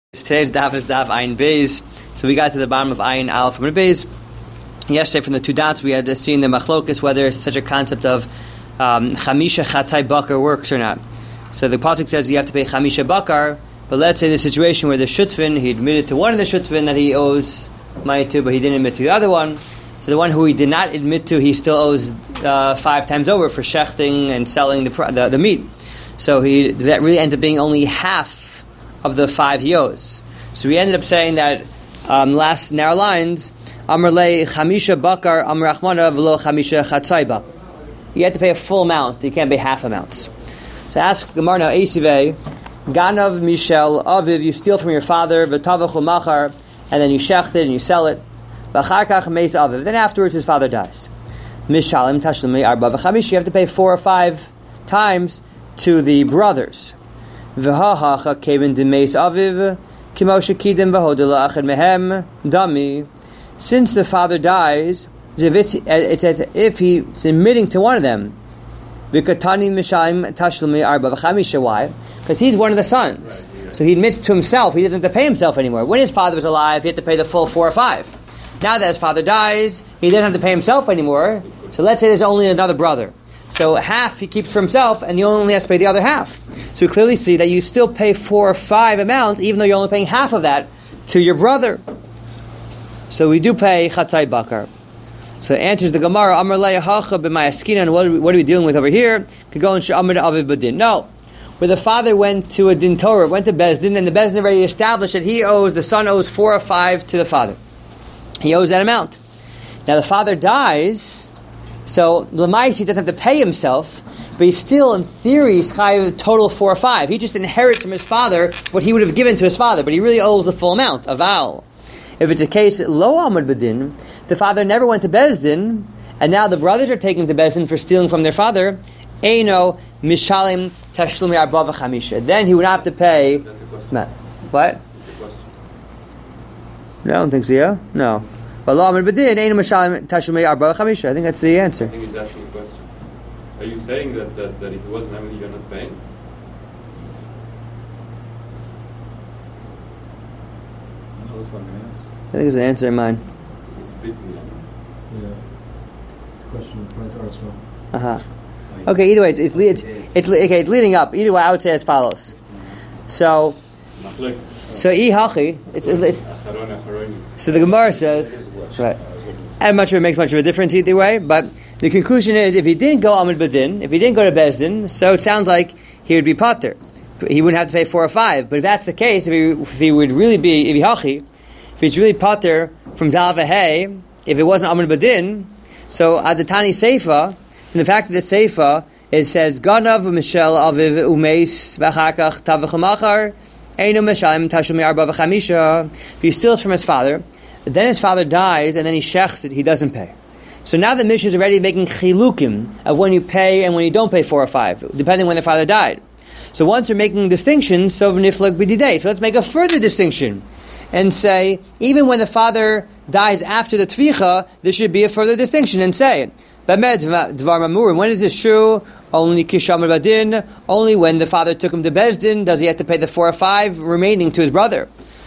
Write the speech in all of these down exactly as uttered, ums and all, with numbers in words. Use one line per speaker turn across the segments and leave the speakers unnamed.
Today's daf is daf Ayin Beis. So we got to the bottom of Ayin Aleph from Beis. Yesterday from the two dots we had seen the machlokus whether such a concept of um, chamisha chatzai bakar works or not. So the pasuk says you have to pay chamisha bakar, but let's say the situation where the shutvin, he admitted to one of the shutvin that he owes money to, but he didn't admit to the other one. So the one who he did not admit to, he still owes uh, five times over for shechting and selling the, the the meat. So he that really ends up being only half of the five he owes. So we ended up saying that um, last narrow lines, Amr le chamisha bakar Amr Rachmana v'lo chamisha chatzai bakar. You have to pay a full amount. You can't pay half amounts. So ask the Gemara now, Esivei, Ganav Mishel Aviv, you steal from your father, v'tavachu machar, and then you shecht it and you sell it. V'achar kach meis Aviv. Then afterwards his father dies. Mishalim tashlumi arba v'chamish. You have to pay four or five times to the brothers. V'hahacha kevin demeis aviv kimosha kidim v'hodela achad mehem dami. Since the father dies, it's as if he's admitting to one of them. V'katani mishalim tashlumi arba v'chamisha. Why? Because he's one of the sons, so he admits to himself he doesn't have to pay himself anymore. When his father was alive, he had to pay the full four or five. Now that his father dies, he doesn't have to pay himself anymore. So let's say there's only another brother. So half he keeps for himself, and he only has to pay the other half. So we clearly see that you still pay four or five amount, even though you're only paying half of that to your brother. So we do pay chatzai bakar. So it answers the Gemara, Amar leya hacha b'mayaskinan. What are we, what are we dealing with over here? Could go and she'amar aviv badin. No, where the father went to a din Torah, went to Bezdin, and the Bezdin already established that he owes, the son owes four or five to the father. He owes that amount. Now the father dies. So Lamais, he doesn't have to pay himself, but he's still, in theory, he's chayav total four or five. He just inherits from his father what he would have given to his father, but he really owes the full amount, aval. If it's a case lo amad badin, the father never went to Bezdin, and now the brothers are taken to Bezdin for stealing from their father. Eino mishalim tashlumi arba v'chamisha. Then he would not have to pay.
That's a question.
What?
That's a question.
I don't think so. Yeah, no. I think
that's
the answer.
I think he's asking a question. Are you saying that, that, that if it wasn't Emily, you're not paying?
I think it's an answer in mine.
It's a bit weird.
Yeah. Question point also.
Uh huh. Okay. Either way, it's it's it's, it's okay. It's leading up. Either way, I would say as follows. So, so e hachi. It's it's. So the Gemara says, right. I'm not sure it makes much of a difference either way, but the conclusion is if he didn't go Amud Badin, if he didn't go to Bezdin, so it sounds like he would be Pater. He wouldn't have to pay four or five. But if that's the case, if he, if he would really be, if he hachi, if he's really Pater from Dal V'Hei, if it wasn't Amud Badin, so Adatani Seifa, and the fact that the Seifa, it says, Ganav Mishel Aviv Umeis V'achakach Tavachamachar Einu Meshalim Tashumi Arba V'chamisha. If he steals from his father, then his father dies, and then he shechs it, he doesn't pay. So now the Mishnah is already making chilukim of when you pay and when you don't pay four or five, depending when the father died. So once you're making distinctions, so niflak b'didei. So let's make a further distinction and say, even when the father dies after the tvicha, there should be a further distinction and say, B'med dvar mamurim. When is this true? Only kishamar badin. Only when the father took him to Bezdin does he have to pay the four or five remaining to his brother.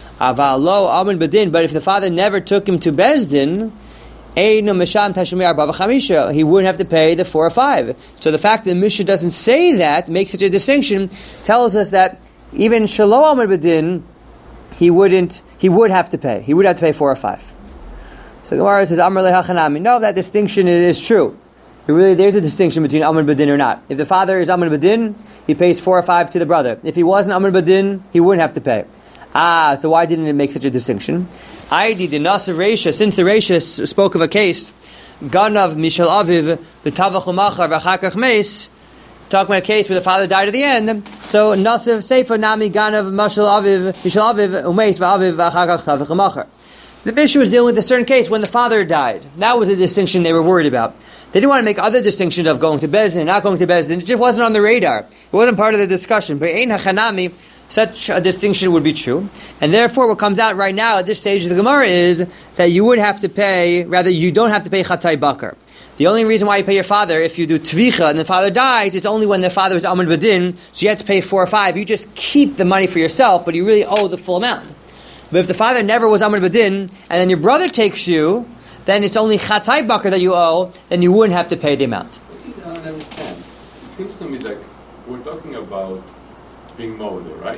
Avalo amun badin. But if the father never took him to Bezdin, eino misham tashumi arba v'chamisha, he wouldn't have to pay the four or five. So the fact that the Mishnah doesn't say that, makes such a distinction, tells us that even shalo amun badin, he wouldn't. He would have to pay. He would have to pay four or five. So the Gemara says, Amr lehachanami. No, that distinction is, is true. It really, there's a distinction between Amr Badin or not. If the father is Amr Badin, he pays four or five to the brother. If he wasn't Amr Badin, he wouldn't have to pay. Ah, so why didn't it make such a distinction? Aidi the Nasa Reisha, since the Reisha spoke of a case, Ganav Mishal Aviv, the Tavach Umachar, V'chakach Meis, talking about a case where the father died at the end. So Nasa Seifa Nami Ganav Mishal Aviv, Mishal Aviv, Umeis V'aviv, V'chakach Tavach Umachar. The Mishnah was dealing with a certain case when the father died. That was the distinction they were worried about. They didn't want to make other distinctions of going to Bezdin and not going to Bezdin. It just wasn't on the radar. It wasn't part of the discussion. But Ein HaChanami, such a distinction would be true. And therefore what comes out right now at this stage of the Gemara is that you would have to pay, rather you don't have to pay Chatzai Bakar. The only reason why you pay your father, if you do tvicha and the father dies, it's only when the father is amud badin, so you have to pay four or five. You just keep the money for yourself, but you really owe the full amount. But if the father never was amud badin, and then your brother takes you, then it's only chatzai bakar that you owe, then you wouldn't have to pay the amount.
Please, I don't understand. It seems to me like we're talking about being moder, right?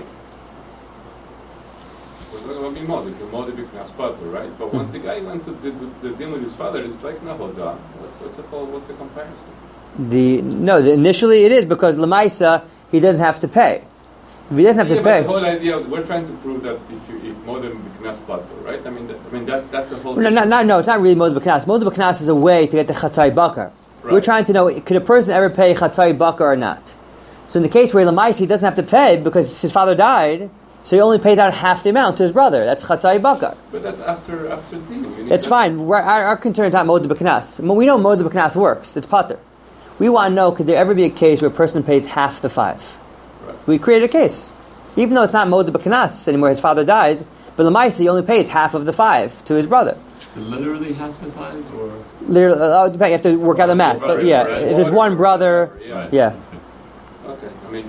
We're talking about being moder, the moder b'knas pater, right? But once the guy went to the, the, the deal with his father, it's like nahoda. What's what's a what's a comparison?
The no, the, initially it is because lemaisa he doesn't have to pay. If he doesn't have
yeah,
to
but
pay.
The whole idea of, we're trying to prove that if you if moder b'knas pater, right? I mean, that, I mean that that's a whole.
No, no, no, no, it's not really mod b'knas. Mod b'knas is a way to get the chatzai bakar. Right. We're trying to know, could a person ever pay chatzai bakar or not? So in the case where lemaisa he doesn't have to pay because his father died, so he only pays out half the amount to his brother. That's chatzai bakar.
But that's after after din.
That's fine. We're, our, our concern is not mod b'knas. We know mod b'knas works. It's pater. We want to know, could there ever be a case where a person pays half the five?
Right.
We create a case. Even though it's not mod b'knas anymore, his father dies, but lemaisa he only pays half of the five to his brother.
So literally half the five, or
literally, uh, you have to work out the math. But yeah,
right?
if there's one brother,
yeah.
yeah.
Okay, I mean,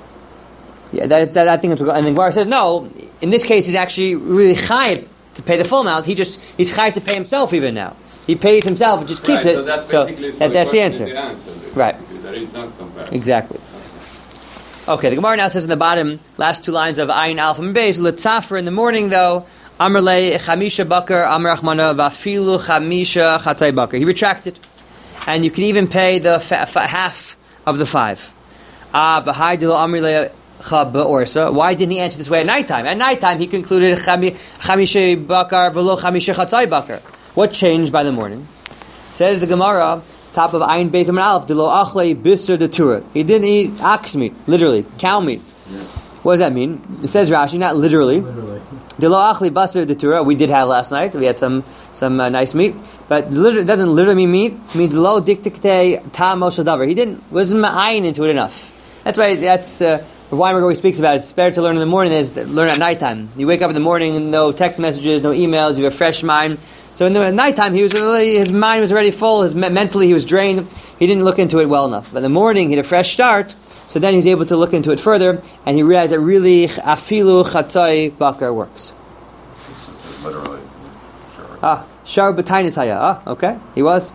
yeah, that, that I think it's. And the Gemara says no. In this case, he's actually really chayiv to pay the full amount. He just he's chayiv to pay himself even now. He pays himself and just keeps
right,
it.
So that's
so
basically so
that,
the
that's the
answer.
answer.
The answer
Right.
There is not comparison.
Exactly. Okay, the Gemara now says in the bottom, last two lines of Ayin Alpha and Beis, L'tzafer in the morning though, Amrle Chamisha Bakar, Amr Achmana, Vafilu Chamisha Chatzai Bakar. He retracted. And you can even pay the fa- fa- half of the five. Ah, Bahai Dilo Amrle Chab Orsa. Why didn't he answer this way at nighttime? At nighttime he concluded Chamisha Bakar, Velo Chamisha Chatzai Bakar. What changed by the morning? Says the Gemara, top of Ayin Beis Amar Aleph, Dilo Achle Bisser de Tura. He didn't eat ox meat, literally, cow meat.
Yeah.
What does that mean? It says Rashi, not literally.
Literally.
Dilo Achli Basar de Tura. We did have last night. We had some some uh, nice meat, but literally, it doesn't literally mean meat. It means lo diktikte tam moshadavar. He didn't wasn't ma'ayin into it enough. That's why that's uh, Weinberg always speaks about it. It's better to learn in the morning than it's to learn at nighttime. You wake up in the morning, no text messages, no emails. You have a fresh mind. So in the nighttime, he was really, his mind was already full. His mentally, he was drained. He didn't look into it well enough. But in the morning, he had a fresh start. So then he was able to look into it further, and he realized that really afilu chatzai bakar works.
literally. Sure.
Ah, shar b'tainis haya. Ah, okay, he was.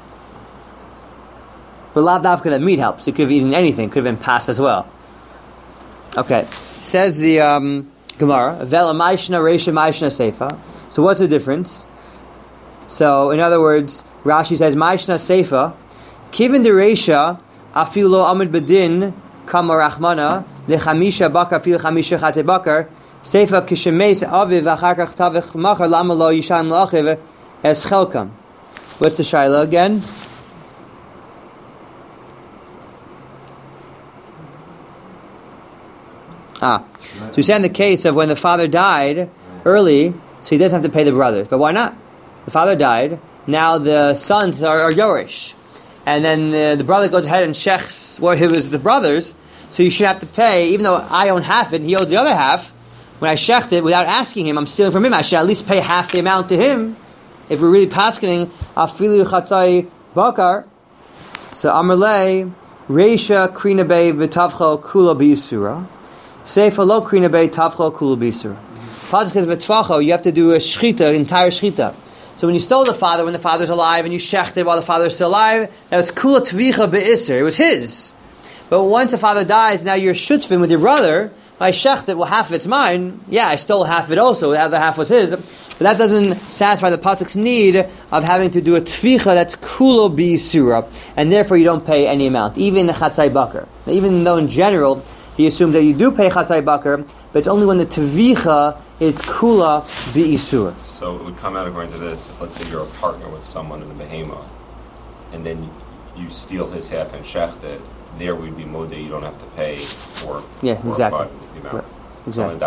But lav davka that meat helps. He could have eaten anything. Could have been passed as well. Okay, says the um, Gemara. Vela ma'ishna reisha ma'ishna seifa. So what's the difference? So in other words, Rashi says ma'ishna seifa. Kivin de reisha afilu lo amid bedin kama rachmana lechamisha bakar afilu chamisha chate bakar. Seifa kishemes aviv achar kach tavich machar lama lo yishan lachiv es chelkam. What's the shaila again? Ah, so you say in the case of when the father died early, so he doesn't have to pay the brothers. But why not? The father died. Now the sons are, are Yorish, and then the, the brother goes ahead and shechs what well, it was the brothers. So you should have to pay, even though I own half it, he owes the other half. When I shecht it without asking him, I'm stealing from him. I should at least pay half the amount to him. If we're really paskening afilu chatzai bakar, so amarle reisha krina be v'tavcho kula b'yisura. Seifa lo krina be tavcho kula b'yisura. Pasuk v'tvacho, you have to do a shchita, entire shchita. So when you stole the father, when the father's alive, and you shechted while the father's still alive, that was kula tvicha be'isr. It was his. But once the father dies, now you're shutzvin with your brother. I shechted, well, half of it's mine. Yeah, I stole half of it also. The other half was his. But that doesn't satisfy the pasuk's need of having to do a tvicha that's kulo b'yisura, and therefore you don't pay any amount, even the chatzai bakar. Even though in general he assumes that you do pay chatzai bakar, but it's only when the tvicha is kula b'yisura.
So it would come out according to this, if let's say you're a partner with someone in the behemoth, and then you steal his half and shecht it, there would be mode you don't have to pay for.
Yeah,
for
exactly.
The amount.
Right. Exactly.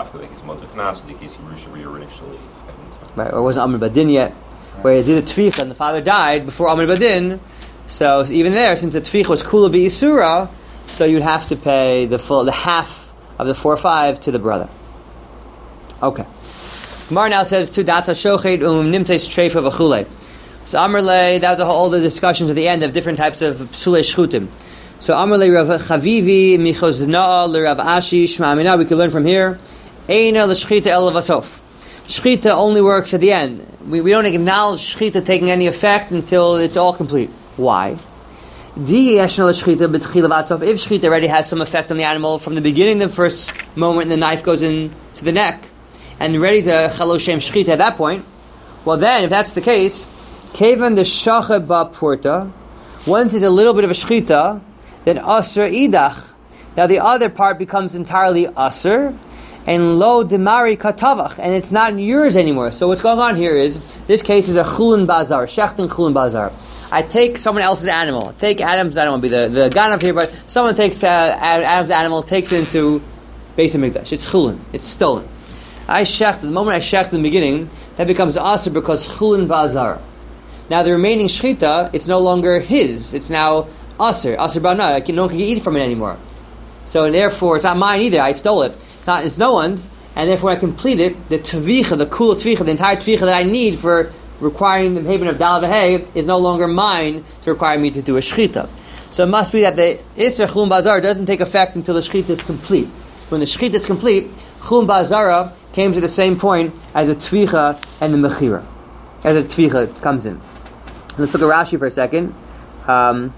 Right, or it wasn't Amr Badin yet, where he did a tvicha and the father died before Amr Badin. So even there, since the tvicha was kula b'isura, so you'd have to pay the full, the half of the four or five to the brother. Okay. Gemara now says two data shochet um nimtes treifa v'chulei. So Amrle, that was all the discussions at the end of different types of psulei shchutim. So Amrle Rav Chavivi Michozna'a LeRav Ashi Shma Amina. We can learn from here. Eina l'shchita el vasof. Shchita only works at the end. We we don't acknowledge shchita taking any effect until it's all complete. Why? Di yeshna l'shchita b'tchila vasof. If shchita already has some effect on the animal from the beginning, the first moment the knife goes into the neck, and ready to chaloshem shchita at that point, well then, if that's the case, kevan the shachet ba porta. Once it's a little bit of a shchita, then asr idach. Now the other part becomes entirely asr, and lo demari katavach, and it's not yours anymore. So what's going on here is, this case is a chulin bazar, shechtin chulin bazar. I take someone else's animal. Take Adam's, I don't want to be the, the ganav here, but someone takes uh, Adam's animal, takes it into Beis HaMikdash. It's chulin. It's stolen. I shechted, the moment I shechted in the beginning, that becomes asr because chulin bazar. Now the remaining shchita, it's no longer his. It's now asr, asr bana. No one can eat from it anymore. So therefore, it's not mine either. I stole it. It's not. It's no one's. And therefore, I complete it. The tvicha, the kula tvicha, the entire tvicha that I need for requiring the haven of dal v'hei is no longer mine to require me to do a shchita. So it must be that the iser chulin bazar doesn't take effect until the shchita is complete. When the shchita is complete, chulin bazara came to the same point as a tvicha and the mechira, as a tvicha comes in. Let's look at Rashi for a second. Um,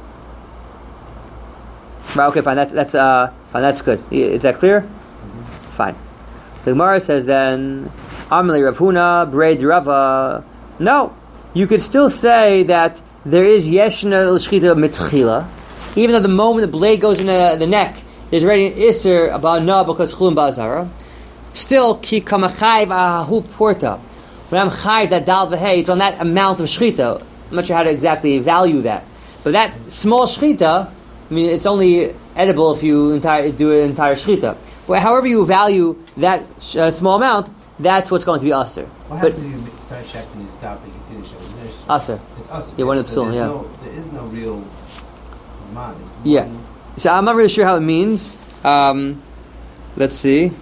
right, okay, fine. That's that's uh, fine. That's good. Is that clear? Mm-hmm. Fine. The Gemara says then, Amli Rav Huna Breid Rava. No, you could still say that there is yeshna l'shchita mitchila, even though the moment the blade goes in the, the neck, there's already an iser about na because chulin bazara. Still, ki kamachayv ahu porta. When I'm chayv that dal v'hei, it's on that amount of shchita. I'm not sure how to exactly value that, but that small shchita, I mean, it's only edible if you entire, do an entire shchita. Well, however you value that uh, small amount, that's what's going to be aser.
What
but
happens if you start checking, you stop and continue checking?
Aser.
It's aser.
Yeah, one of the
so
psulim, yeah.
No, there is no real zman. It's
Yeah.
one.
So I'm not really sure how it means. Um, let's see.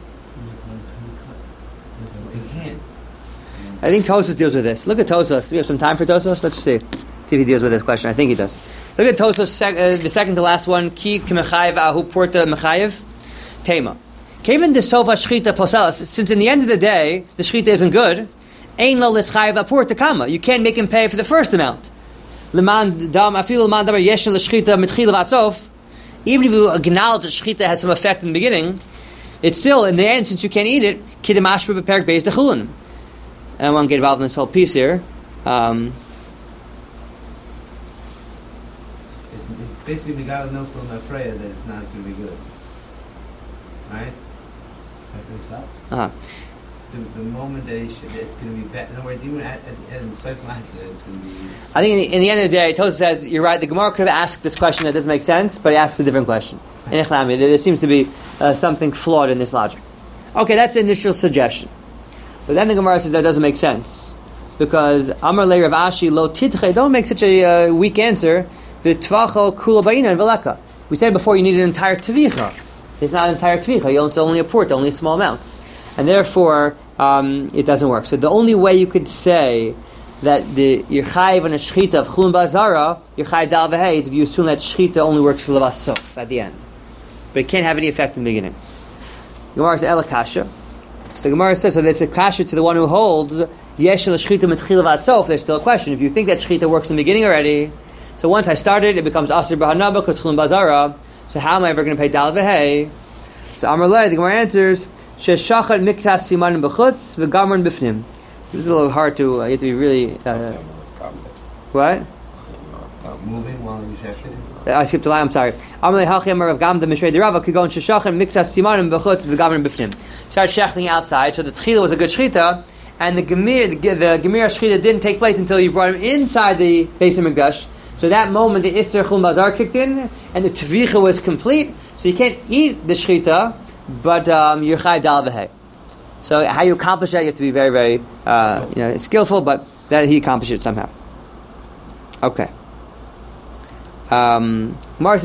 I think Tosfos deals with this. Look at Tosfos. Do we have some time for Tosfos? Let's see. See if he deals with this question. I think he does. Look at Tosfos, sec- uh, the second to last one. Ki k'mechayev ahu porta mechayev. Tema. Kevin de sofa shchita poselas. Since in the end of the day, the shchita isn't good, ein lo l'schayev porta kama. You can't make him pay for the first amount. Leman dam afilu leman dam yesh l'shchita mitchila vatsof. Even if you acknowledge that shchita has some effect in the beginning, it's still, in the end, since you can't eat it, kidem ashra b'perek beis dechulin. I don't want to get involved in this whole piece here. Um,
It's, it's basically we got a milsel and afraid that it's not going to be good, right?
uh-huh.
The, the moment that he should, it's going to be bad. In other words, even at, at the end, Seif Masa, it's going to be.
I think in the, in the end of the day, Tosfos says, you're right, the Gemara could have asked this question that doesn't make sense, but he asks a different question. In Echlami, there seems to be uh, something flawed in this logic. Okay, that's the initial suggestion. But then the Gemara says that doesn't make sense. Because Amar Le Rav Ashi Lo Tidche, don't make such a uh, weak answer. V'tvacho kula ba'ina and v'leka. We said before you need an entire tvicha. It's not an entire tvicha, it's only a port, only a small amount. And therefore, um, it doesn't work. So the only way you could say that the you're chayiv on a shchita of chulin bazara, you're chayiv dal v'hei, is if you assume that shchita only works for the vasof at the end. But it can't have any effect in the beginning. The Gemara says elakasha. So the Gemara says, so there's a kasha to the one who holds yesh l'shchita mitchila vatsof. There's still a question. If you think that shchita works in the beginning already, so once I started, it becomes asir b'hanaba because chulin bazara. So how am I ever going to pay dal v'hei? So Amar Lei, the Gemara answers, sheshachat miktas simanim b'chutz v'gamron b'fnim. It was a little hard to. Uh, you have to be really. Uh, what?
Moving while you check it.
I skipped a line. I'm sorry. Amalei halchim of gamda mishrei derava kigon sheshachat miktas simanim b'chutz v'gamron b'fnim. Start shechting outside. So the tchila was a good shchita, and the gemir, the, the gemir shchita didn't take place until you brought him inside the Beis HaMikdash. So that moment, the Isser Chulin Bazar kicked in, and the Tvicha was complete. So you can't eat the Shchita, but um, you're Chai Dal V'hei. So how you accomplish that, you have to be very, very uh, you know, skillful, but that he accomplished it somehow. Okay. Um,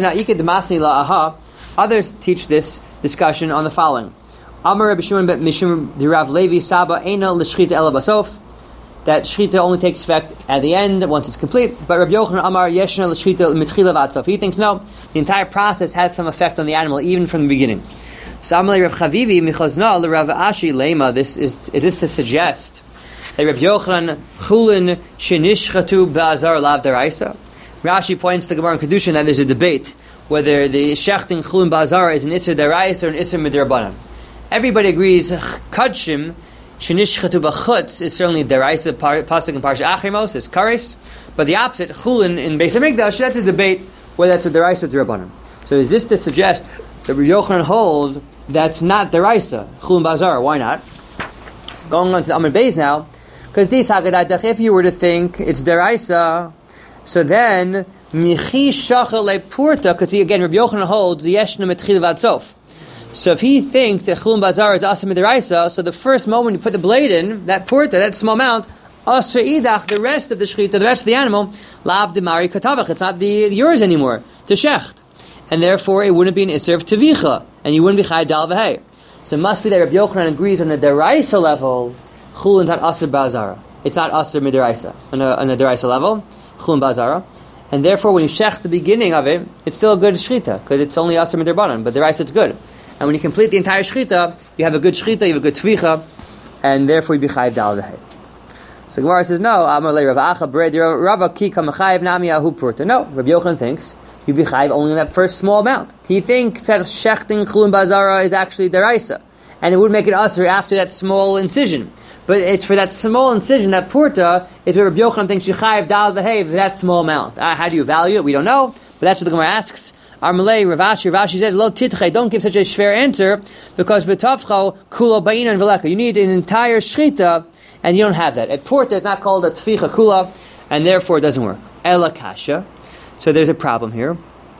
Others teach this discussion on the following. Amar Rabbi Shimon ben Mishum Rav Levi Saba Eina L'Shchita Ela Basof. that shchita only takes effect at the end once it's complete. But Rabbi Yochanan Amar Yeshna l'shchita mitchila v'atzof. He thinks no, the entire process has some effect on the animal even from the beginning. So Amalei Rav Chavivi michozna l'Rav Ashi lema. This is is this to suggest that Rabbi Yochanan chulin shenishchatu ba'azar lav deraisa? Rashi points to the Gemara in Kedushin that there's a debate whether the shechting chulin ba'azar is an isser deraisa or an isser midrabanan. Everybody agrees kadshim shenishchatu b'chutz is certainly deraisa pasuk in Parsha Achrimos is kares, but the opposite chulin in Beis Hamikdash, that's a debate whether that's a deraisa or derabanan. So is this to suggest that Rabbi Yochanan holds that's not deraisa chulin ba'azar? Why not? Going on to the Amud Beis now, because this hagadah, if you were to think it's deraisa, so then michi shachal lepurta, because he again Rabbi Yochanan holds the yeshna metchil v'adsof. So if he thinks that chulin ba'azar is asa midiraisa, so the first moment you put the blade in, that purta, that small amount, asa idach, the rest of the shechita, the rest of the animal, lav demari katavach, it's not the yours anymore, to shecht. And therefore it wouldn't be an iser of tevicha, and you wouldn't be chay dal v'hei. So it must be that Rabbi Yochanan agrees on a deraisa level, chulin's not asa ba'azara. It's not asa midiraisa. On a, on a deraisa level, chulin ba'azara. And therefore when you shecht the beginning of it, it's still a good shechita, because it's only asa midrabanan, but deraisa it's good. And when you complete the entire shechita, you have a good shechita, you have a good tvicha, and therefore you be chayiv dal v'hei. So Gemara says, no, Amar le Rav Acha b'red Rava ki kamachayiv nami ahu purta. No, Rabbi Yochanan thinks you be chayiv only in that first small amount. He thinks that shechting chulin ba'azara is actually deraisa, and it would make it usher after that small incision. But it's for that small incision, that purta, is where Rabbi Yochanan thinks you chayiv dal v'hei for that small amount. Uh, how do you value it? We don't know, but that's what the Gemara asks. Armalei Ravashi Ravashi says, "Lo titche." Don't give such a shver answer because v'tavcho kulo ba'inan v'leka. You need an entire shchita, and you don't have that. At porta, it's not called a tficha kula, and therefore it doesn't work. Ela kasha. So there's a problem here.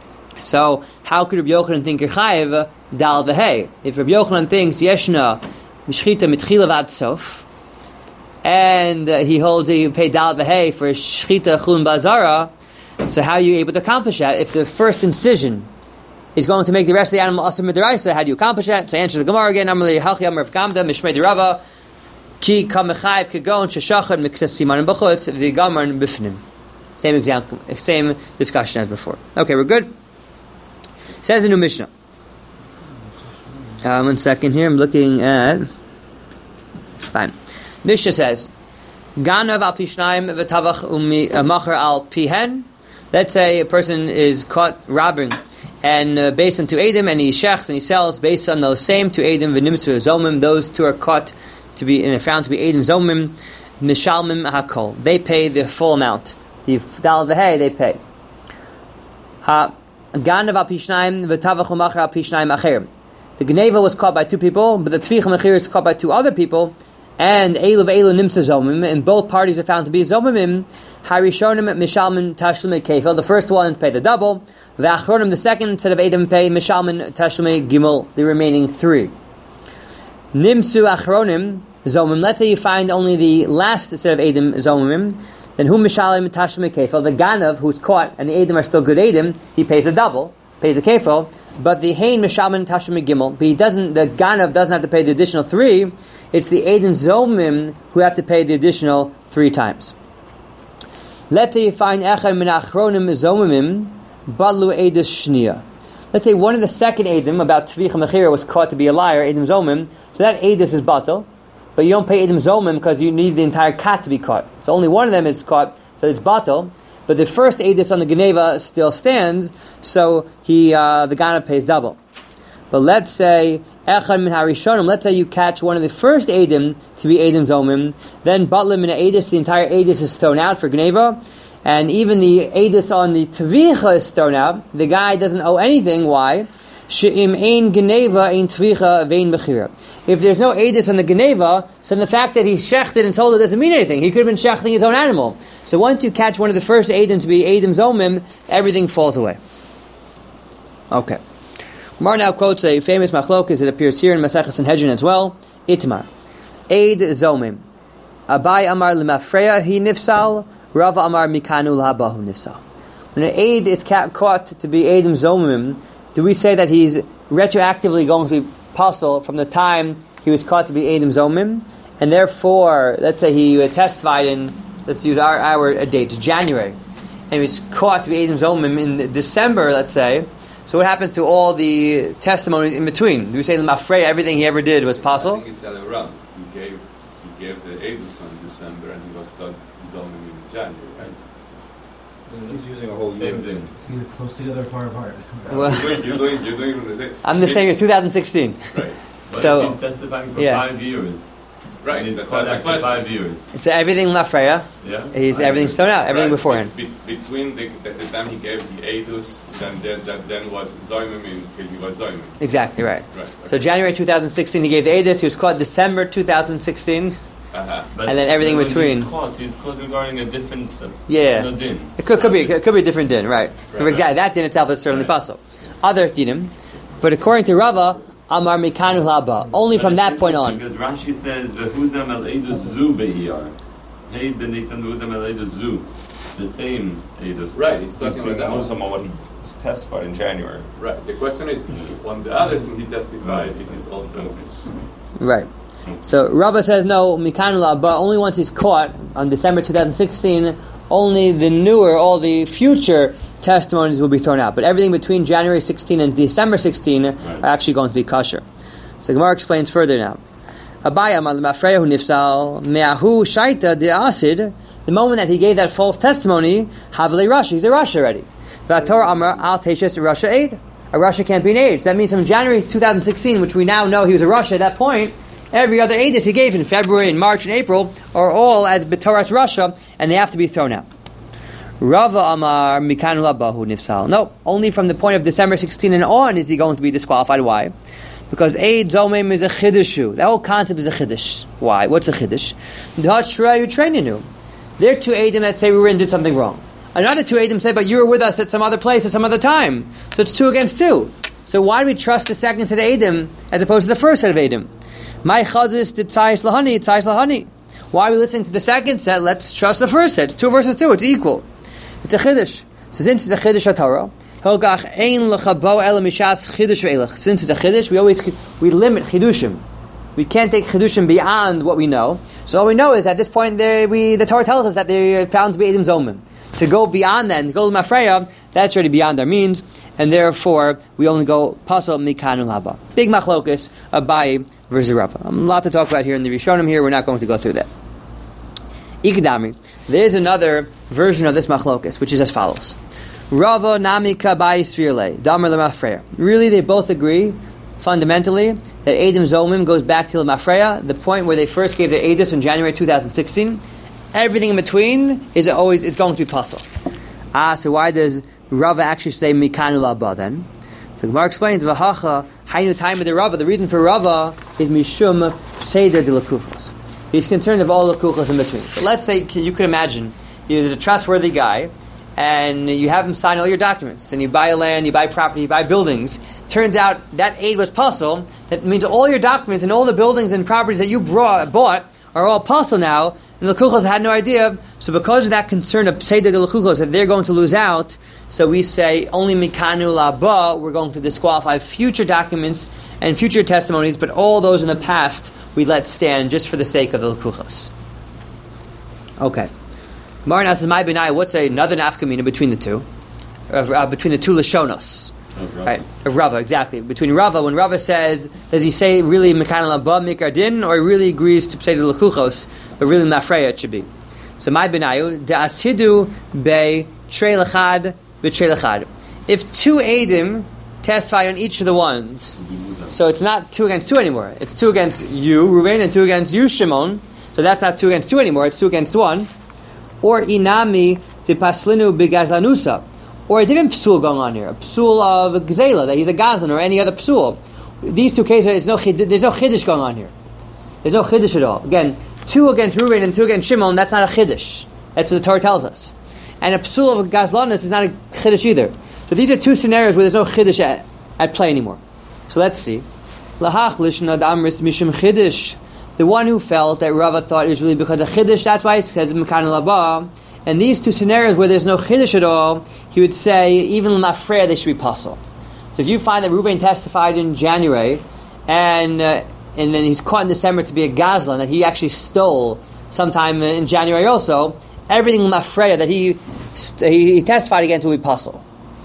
So how could Rabbi Yochanan think you're chayiv dal v'hei? If Rabbi Yochanan thinks yeshna mishchita mitchila vad sof, and uh, he holds that you pay dal v'hei for shchita chulin ba'azara. So how are you able to accomplish that? If the first incision is going to make the rest of the animal asa midiraisa, how do you accomplish that? So answer the Gemara again. Amalei halchi amar v'kamda mishmei dirava ki kamechayiv kegon sheshachad mikses simanim b'chutz v'gamarn b'fnim. Same example, same discussion as before. Okay, we're good. Says the new Mishnah. Um, one second here. I'm looking at. Fine. Mishnah says, "Ganav al pishnayim v'tavach u'macher al pihen." Let's say a person is caught robbing, and uh, based on two edim, and he shechs and he sells based on those same two edim v'nimtzu zomim. Those two are caught to be and found to be edim zomim mishalmim hakol. They pay the full amount. The dal v'hei they pay. Ha ganav al pishnayim v'tavach u'macher al pishnayim acher. The geneva was caught by two people, but the tvicha mechir is caught by two other people, and elu v'elu nimtzu zomim, and both parties are found to be zomimim. Harishonim mishalmin tashlume kefil. The first one pay the double. V'achronim, the second instead of edim pay mishalmin tashlume gimel. The remaining three. Nimsu achronim zomim. Let's say you find only the last set of edim zomim. Then who mishalim tashlume kefil? The ganav who's caught and the edim are still good edim. He pays the double, pays the kefil. But the hein mishalmin tashlume gimel. But he doesn't. The ganav doesn't have to pay the additional three. It's the edim zomim who have to pay the additional three times. Let's say you find echad min achronim zomimim balu edus shnia. Let's say one of the second edim about tvicha mechira was caught to be a liar, edim zomim. So that edus is batal, but you don't pay edim zomim because you need the entire cat to be caught. So only one of them is caught, so it's batal. But the first edus on the geneva still stands, so he uh, the gana pays double. But let's say echad min harishonim. Let's say you catch one of the first edim to be edim zomim, then batlim min edus. The entire edus is thrown out for geneva, and even the edus on the tvicha is thrown out. The guy doesn't owe anything. Why? She'im ein geneva ein tvicha vein bechira. If there's no edus on the geneva, so then the fact that he shechted and sold it doesn't mean anything. He could have been shechting his own animal. So once you catch one of the first edim to be edim zomim, everything falls away. Okay. Mar now quotes a famous machlokes that appears here in Maseches Sanhedrin as well. Itmar, Eid Zomim, Abai Amar Lemafreya he nifsal, Rava Amar Mikanu Lahabahu nifsal. When an Eid is caught to be Eidim Zomim, do we say that he's retroactively going to be puzzled from the time he was caught to be Eidim Zomim? and therefore, let's say he testified in, let's use our, our date, January, and he was caught to be Eidim Zomim in December, let's say. So what happens to all the testimonies in between? Do we say the Mafreya, everything he ever did was
I
possible?
think it's the other way around. He gave, he gave the Eidos in December and he was caught Zomim in January, right?
He's using a whole year.
Same thing.
Either close together or far apart.
Well,
You're doing, you're doing, you're doing the same.
I'm the same year, two thousand sixteen.
Right.
But
So-
if he's testifying for
yeah.
five years,
Right.
and he's
That's
caught
not the
after
question.
five years,
So everything Mafreya,
yeah?
he's
I
everything's
agree.
thrown out, everything
Right.
beforehand.
Be, be, between the, the, the time he gave the Eidos, then there, that then was Zomim until he was Zomim.
Exactly right.
Right.
So
okay.
January two thousand sixteen, he gave the Eidos. He was caught December two thousand sixteen.
Uh-huh.
But
And then everything
when
between.
He's caught, he's caught regarding a different uh,
Yeah.
no din.
It could, could be it could be a different din, right?
Right.
Exactly. That din itself is certainly
Right.
possible. Other dinim, but according to Rava, Amar Mikanu Laba. Only from
But
that
it's
point on.
Because Rashi says, "Vehuzam el edus zu beiyar." Hey, ben nisan vehuzam el edus zu. The same edus.
Right, he's talking about that one.
Muslim on what he testified in January.
Right. The question is, on the other thing he testified, it is also.
Right. So Rava says no, Mikanu Laba. Only once he's caught on December two thousand sixteen, only the newer, all the future testimonies will be thrown out. But everything between January sixteen and December sixteen are actually going to be kosher. So Gemara explains further now. Abaya mal mafreyahu nifsal me'ahu shaita de asid. The moment that he gave that false testimony, havle Rasha, he's a Rasha already. V'ator amar al teishes Rasha aid. A Rasha can't be an aid. So that means from January two thousand sixteen, which we now know he was a Rasha at that point, every other aid that he gave in February and March and April are all as b'toras Rasha, and they have to be thrown out. Rava Amar Mikanu Labahu Nifsal. No, only from the point of December sixteen and on is he going to be disqualified. Why? Because Eid Zomim is a Chiddushu. The whole concept is a Chiddush. Why? What's a Chiddush? D'Hashrayu Traininu. There are two Eidim that say we were in did something wrong. Another two Eidim say, but you were with us at some other place at some other time. So it's two against two. So why do we trust the second set of Eidim as opposed to the first set of Eidim? My Chazis did Tzayis Lahani, Tzayis Lahani. Why are we listening to the second set? Let's trust the first set. It's two versus two. It's equal. It's a chiddush. So since it's a chiddush HaTorah, Hilgach ein lechabo ela mishas chiddush ve'elach. Since it's a chiddush, we always we limit chidushim. We can't take chidushim beyond what we know. So all we know is at this point, they, we the Torah tells us that they found to be edim zomim. To go beyond that, to go to mafreya, that's already beyond our means, and therefore we only go pasal mikanu laba. Big machlokus, Abaye versus Rava. A lot to talk about here in the Rishonim. Here, we're not going to go through that. Ikdami. There's another version of this machlokus, which is as follows: Rava namika bayis firle damer lemafreya. Really, they both agree fundamentally that Eidim Zomim goes back to Lemafreya, the point where they first gave their Eidus in January two thousand sixteen. Everything in between is always it's going to be puzzle. Ah, so why does Rava actually say mikanu laba then? So Gemara explains v'hacha hainu time of the Rava. The reason for Rava is mishum seder de lekufos. He's concerned of all the kuchos in between. But let's say you could imagine you know, there's a trustworthy guy, and you have him sign all your documents, and you buy land, you buy property, you buy buildings. Turns out that aid was puzzle. That means all your documents and all the buildings and properties that you brought, bought are all puzzle now, and the kuchos had no idea. So because of that concern of seder de lekufos that they're going to lose out, so we say only mikanu laba, we're going to disqualify future documents and future testimonies, but all those in the past we let stand just for the sake of the lekuchos. Okay. Mar says, "My benai." What's another nafkamina between the two? Uh, between the two lashonos, right? Of Rava, exactly. Between Rava, when Rava says, does he say really mekan laba mikar din, or he really agrees to say the lekuchos, but really mafreya it should be? So my benayu da asidu be trei lechad be trei lechad. If two edim testify on each of the ones, so it's not two against two anymore. It's two against you, Reuven, and two against you, Shimon. So that's not two against two anymore. It's two against one. Or inami vipaslinu b'gazlanusa, or a different psul going on here, a psul of gzela, that he's a gazlan, or any other psul. These two cases, there's no there's no chiddush going on here. There's no chiddush at all. Again, two against Reuven and two against Shimon, that's not a chiddush. That's what the Torah tells us. And a psul of gazlanus is not a chiddush either. So these are two scenarios where there's no chiddush at, at play anymore. So let's see. Lahach lishna damris mishum chiddush. The one who felt that Rava thought it was really because of chiddush, that's why he says mekan laba. And these two scenarios where there's no chiddush at all, he would say even l'mafreya they should be puzzle. So if you find that Reuven testified in January, and uh, and then he's caught in December to be a gazlan, that he actually stole sometime in January also, everything mafreya that he he testified against will be puzzle.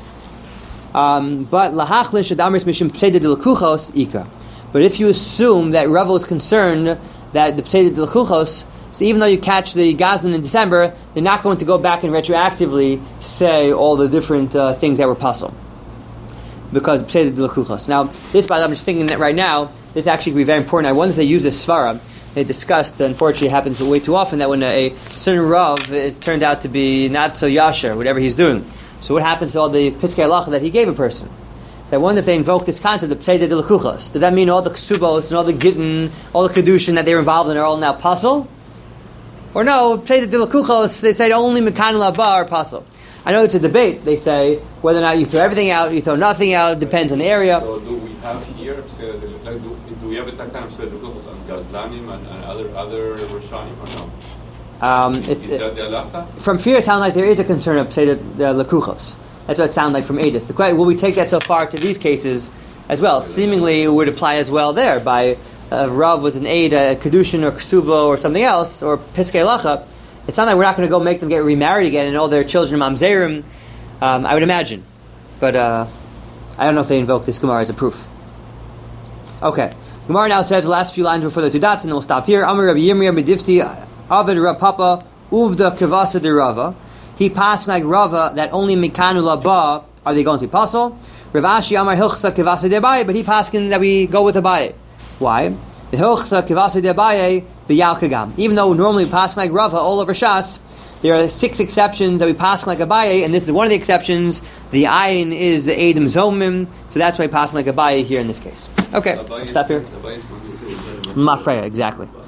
Um, but lahachlish adamris mishum pseida de lekuchos ika. But if you assume that Rava was concerned that the pseida de lekuchos, so even though you catch the gazlan in December, they're not going to go back and retroactively say all the different uh, things that were puzzle. Because pseida de lekuchos. Now, this, by the way, I'm just thinking that right now, this actually could be very important. I wonder if they use this svara. They discussed, unfortunately it happens way too often, that when a, a certain Rav is turned out to be not so yasher, whatever he's doing. So what happens to all the piskei halacha that he gave a person? So I wonder if they invoke this concept of pseida de lekuchos. Does that mean all the ksubos and all the gittin, all the kedushin that they're involved in are all now puzzle? Or no, pseida de lekuchos, they say only mekan laba are puzzle. I know it's a debate. They say whether or not you throw everything out, you throw nothing out, it depends on the area.
So do we have here, like, do, do we have a kind of pseida de lekuchos on Gazlanim and, and other other Rishonim or no?
Um,
Is
it's,
that the halacha?
From fear, it sounds like there is a concern of pseida de lekuchos. That's what it sounds like from Edis. The question, will we take that so far to these cases as well? Seemingly it would apply as well there by a Rav with an aid, a Kedushin or Ksuba or something else, or Piskei Lacha. It sounds like we're not going to go make them get remarried again and all their children mamzerim. Um, I would imagine. But uh, I don't know if they invoke this Gemara as a proof. Okay. Gemara now says the last few lines before the two dots, and then we'll stop here. Amar Rabbi Yirmiyah Medifti Avid Rav Papa Uvda Kavasa de Rava. He passed like Rava that only Mikanu Laba are they going to be puzzle. Rav Ashi Amar Hilchsa Kavasa de Abaye, but he passed that we go with Abaye. Why? The Hilchsa Kavasa de Abaye b'Yal Kagam. Even though normally we pass like Rava all over Shas, there are six exceptions that we pass like Abaye, and this is one of the exceptions. The ayin is the Eidim Zomim, so that's why we pass like Abaye here in this case. Okay,
Abaye
stop here.
is- Abaye is-
Mafreya, exactly.